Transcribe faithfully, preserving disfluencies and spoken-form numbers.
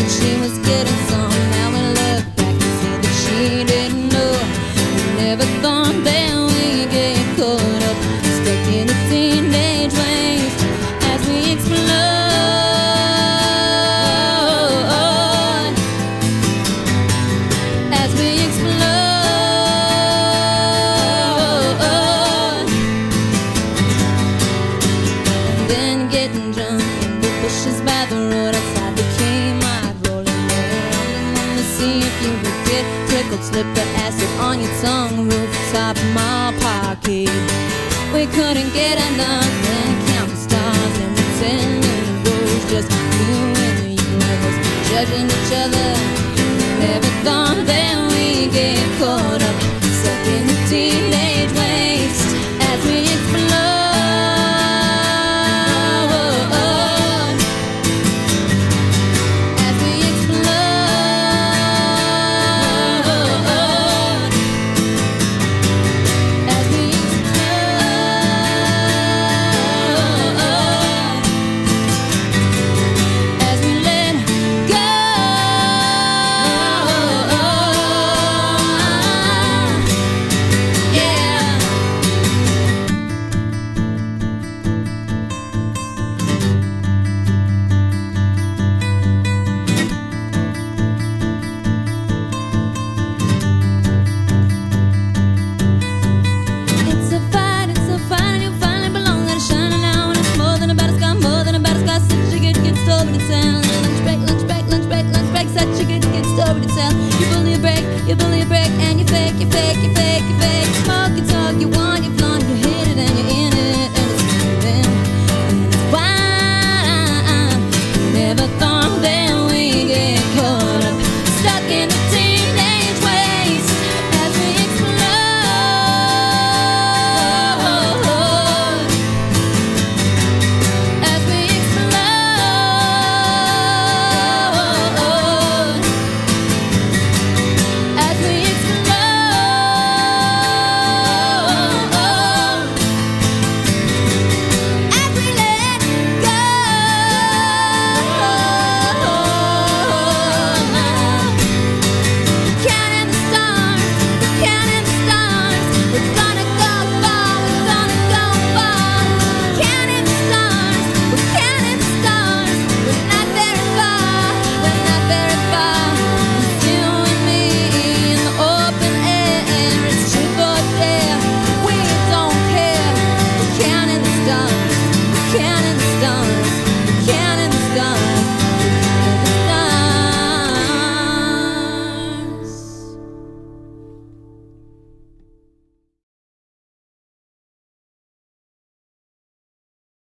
she was getting some. Now we look back and see that she didn't know. We never thought that we'd get caught up, stuck in a teenage waste as we explode, as we explode. And then getting drunk in the bushes by the road outside the Kmart, rolling around on the sea if you would get trickled, slip the acid on your tongue, rooftop mall parkade. We couldn't get enough and count the stars and the ten million rows, just you and the universe judging each other. Never thought that we'd get caught up, stuck in the teenage waste as we explode, as we explode, as we explode, as we let go. Yeah. It's a fight, it's a fight, and you finally belong. Let it shine now, and it's more than about a sky, more than about a sky. Such a good, good story to tell. Lunch break, lunch break, lunch break, lunch break. Such a good, good story to tell. You bully a break, you bully a break, and you fake, you fake, you fake.